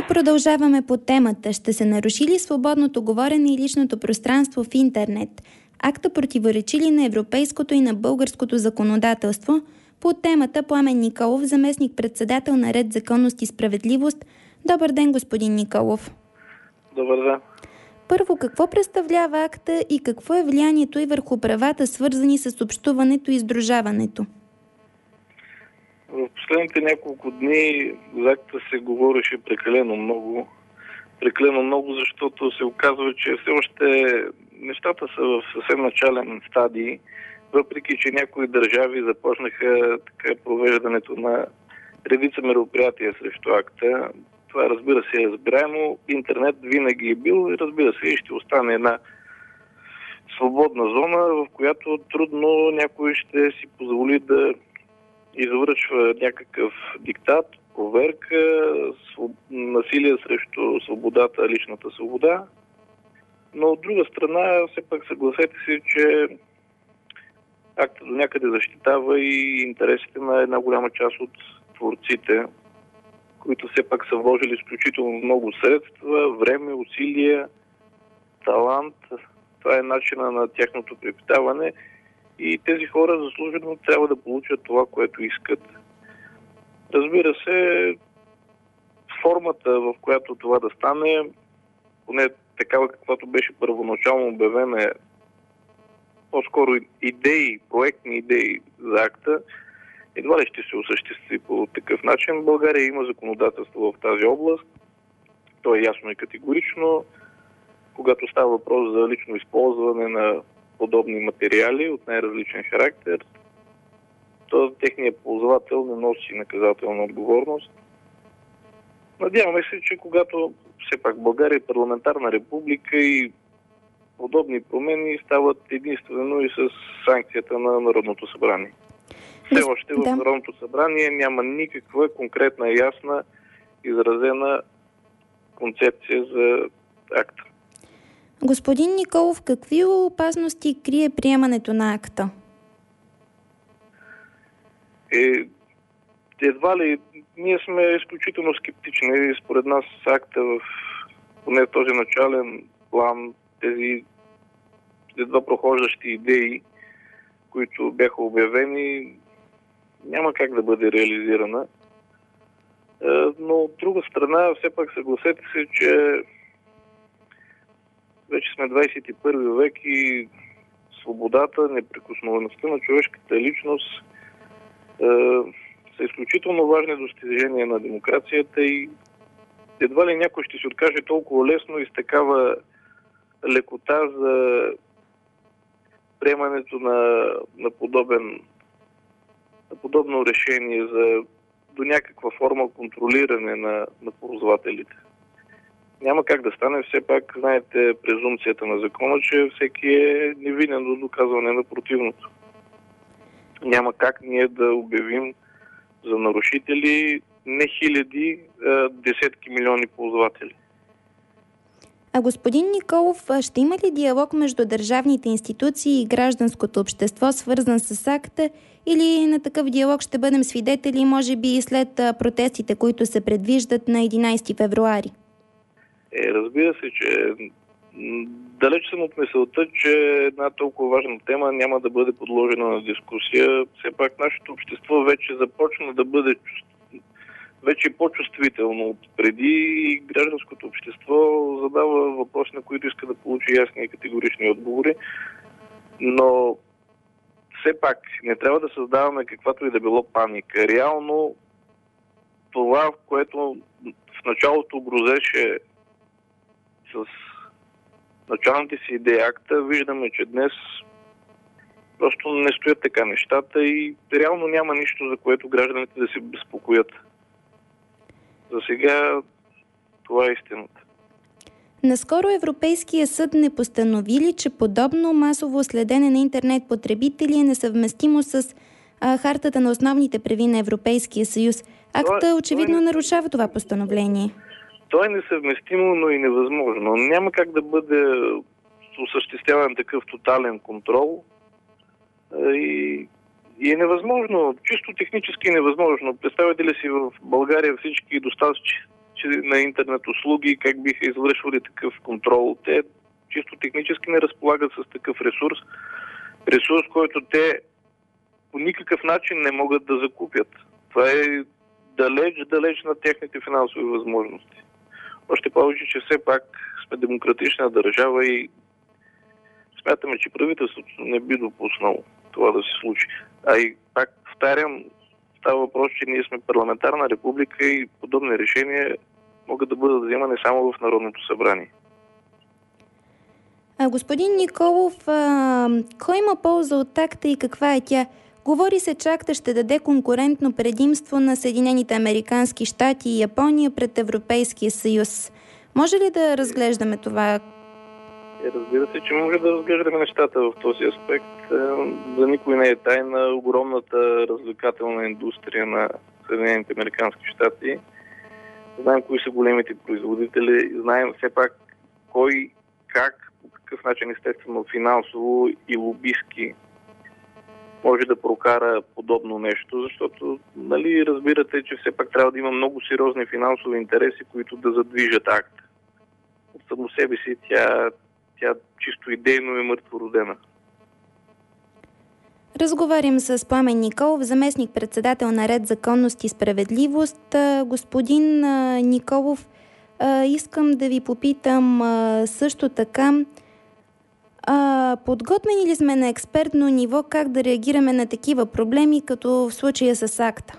И продължаваме по темата. Ще се наруши ли свободното говорене и личното пространство в интернет? Акта противоречи ли на европейското и на българското законодателство? По темата Пламен Николов, заместник-председател на Ред, законност и справедливост. Добър ден, господин Николов. Добър ден. Първо, какво представлява акта и какво е влиянието и върху правата, свързани с общуването и сдружаването? В последните няколко дни за акта се говореше прекалено много. Прекалено много, защото се оказва, че все още нещата са в съвсем начален стадий, въпреки че някои държави започнаха провеждането на редица мероприятия срещу акта. Това, разбира се, е разбираемо. Интернет винаги е бил и, разбира се, и ще остане една свободна зона, в която трудно някой ще си позволи да извършва някакъв диктат, проверка, насилие срещу свободата, личната свобода. Но от друга страна, все пак съгласете се, че акта до някъде защитава и интересите на една голяма част от творците, които все пак са вложили изключително много средства, време, усилия, талант. Това е начина на тяхното препитаване и тези хора заслужено трябва да получат това, което искат. Разбира се, формата, в която това да стане, поне такава, каквато беше първоначално обявена, по-скоро идеи, проектни идеи за акта, едва ли ще се осъществи по такъв начин. България има законодателство в тази област. То е ясно и категорично. Когато става въпрос за лично използване на подобни материали от най-различен характер, то техният ползвател не носи наказателна отговорност. Надяваме се, че когато все пак България е парламентарна република и подобни промени стават единствено и с санкцията на Народното събрание. Все още в Народното събрание няма никаква конкретна, ясна, изразена концепция за акта. Господин Николов, какви опасности крие приемането на акта? Едва ли, ние сме изключително скептични. Според нас акта в поне този начален план, тези едва прохождащи идеи, които бяха обявени, няма как да бъде реализирана. Но от друга страна, все пак съгласете се, че вече сме 21 век и свободата, неприкосновеността на човешката личност са изключително важни достижения на демокрацията и едва ли някой ще се откаже толкова лесно и с такава лекота за приемането на подобно решение до някаква форма контролиране на ползвателите. Няма как да стане. Все пак, знаете, презумпцията на закона, че всеки е невинен до доказване на противното. Няма как ние да обявим за нарушители не хиляди, десетки милиони ползватели. А господин Николов, ще има ли диалог между държавните институции и гражданското общество, свързан с акта, или на такъв диалог ще бъдем свидетели, може би и след протестите, които се предвиждат на 11 февруари? Разбира се, че далеч съм от мисълта, че една толкова важна тема няма да бъде подложена на дискусия. Все пак нашето общество вече започна да бъде по-чувствително от преди и гражданското общество задава въпроси, на които иска да получи ясни и категорични отговори. Но все пак не трябва да създаваме каквато и да било паника. Реално това, което в началото грозеше с началните си идеи акта, виждаме, че днес просто не стоят така нещата и реално няма нищо, за което гражданите да се безпокоят. За сега това е истината. Наскоро Европейския съд не постанови ли, че подобно масово следене на интернет потребители е несъвместимо с Хартата на основните права на Европейския съюз? Акта очевидно нарушава това постановление. То е несъвместимо, но и невъзможно. Няма как да бъде осъществяван такъв тотален контрол и е невъзможно, чисто технически невъзможно. Представете ли си в България всички доставчици на интернет услуги, как биха извършвали такъв контрол. Те чисто технически не разполагат с такъв ресурс, който те по никакъв начин не могат да закупят. Това е далеч на техните финансови възможности. Още повече, че все пак сме демократична държава и смятаме, че правителството не би допуснало това да се случи. А и пак повтарям, става въпрос, че ние сме парламентарна република и подобни решения могат да бъдат вземани само в Народното събрание. Господин Николов, кой има полза от акта и каква е тя? Говори се, че акта ще даде конкурентно предимство на Съединените американски щати и Япония пред Европейския съюз. Може ли да разглеждаме това? Разбира се, че може да разглеждаме нещата в този аспект. За никой не е тайна огромната развлекателна индустрия на Съединените американски щати. Знаем кои са големите производители, знаем все пак кой, как, по какъв начин естествено финансово и лобистки може да прокара подобно нещо, защото разбирате, че все пак трябва да има много сериозни финансови интереси, които да задвижат акта. От само себе си тя чисто идейно е мъртвородена. Разговарям с Пламен Николов, заместник-председател на Ред, законност и справедливост. Господин Николов, искам да ви попитам също така, подготвени ли сме на експертно ниво как да реагираме на такива проблеми, като в случая с акта?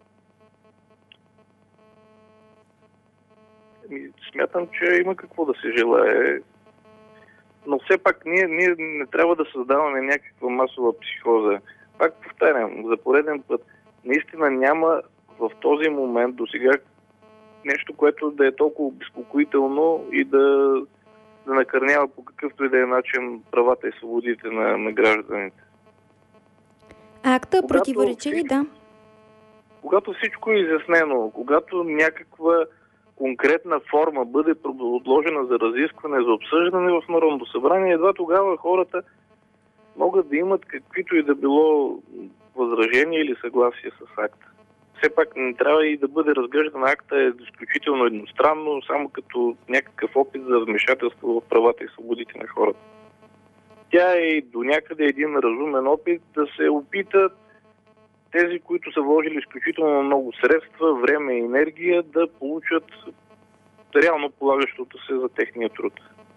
Смятам, че има какво да се желае, но все пак ние не трябва да създаваме някаква масова психоза. Пак повтарям, за пореден път, наистина няма в този момент до сега нещо, което да е толкова безпокоително и да накърнява по какъвто и да е начин правата и свободите на гражданите. Акта противоречи ли? Да. Когато всичко е изяснено, когато някаква конкретна форма бъде отложена за разискване, за обсъждане в Народното събрание, едва тогава хората могат да имат каквито и да било възражения или съгласие с акта. Все пак не трябва и да бъде разглеждан акта изключително едностранно, само като някакъв опит за вмешателство в правата и свободите на хората. Тя е до някъде един разумен опит да се опитат тези, които са вложили изключително много средства, време и енергия, да получат реално полагащото се за техния труд.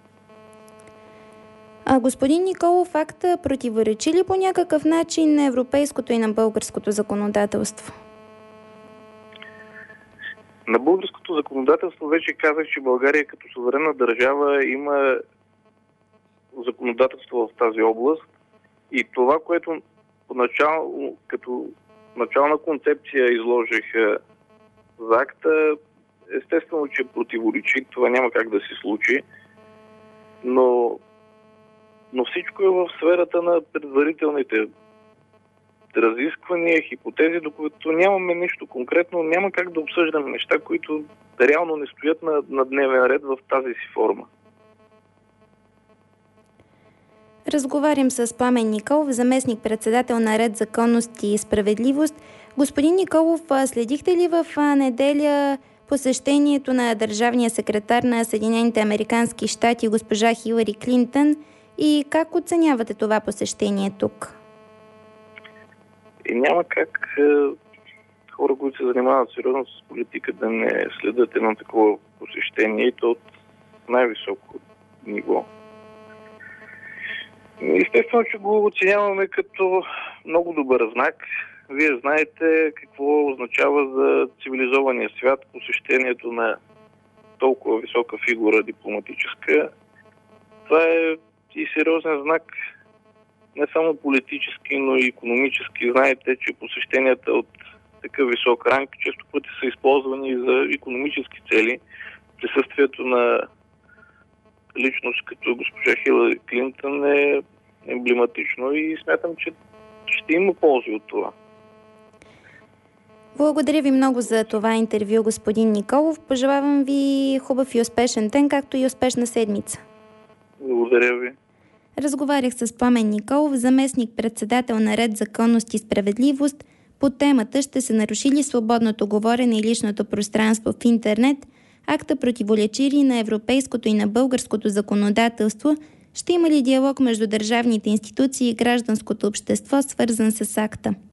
Господин Николов, акта противоречи ли по някакъв начин на европейското и на българското законодателство? На българското законодателство вече казах, че България като суверенна държава има законодателство в тази област и това, което като начална концепция изложих за акта, естествено, че противоречи, това няма как да се случи, но всичко е в сферата на предварителните разисквания, хипотези, докато нямаме нищо конкретно, няма как да обсъждаме неща, които реално не стоят на дневен ред в тази си форма. Разговарям с Пламен Николов, заместник-председател на Ред, законност и справедливост. Господин Николов, следихте ли в неделя посещението на държавния секретар на Съединените американски щати госпожа Хилари Клинтън и как оценявате това посещение тук? И няма как хора, които се занимават сериозно с политика, да не следят едно такова посещение и то от най-високо ниво. Естествено, че го оценяваме като много добър знак. Вие знаете какво означава за цивилизования свят посещението на толкова висока фигура дипломатическа. Това е и сериозен знак, не само политически, но и икономически. Знаете, че посещенията от такъв висок ранг често пъти са използвани за икономически цели. Присъствието на личност като госпожа Хилари Клинтън е емблематично и смятам, че ще има ползи от това. Благодаря ви много за това интервю, господин Николов. Пожелавам ви хубав и успешен ден, както и успешна седмица. Благодаря ви. Разговарях с Пламен Николов, заместник-председател на Ред, законност и справедливост. По темата ще се наруши ли свободното говорене и личното пространство в интернет, акта противоречи ли на европейското и на българското законодателство? Ще има ли диалог между държавните институции и гражданското общество, свързан с акта?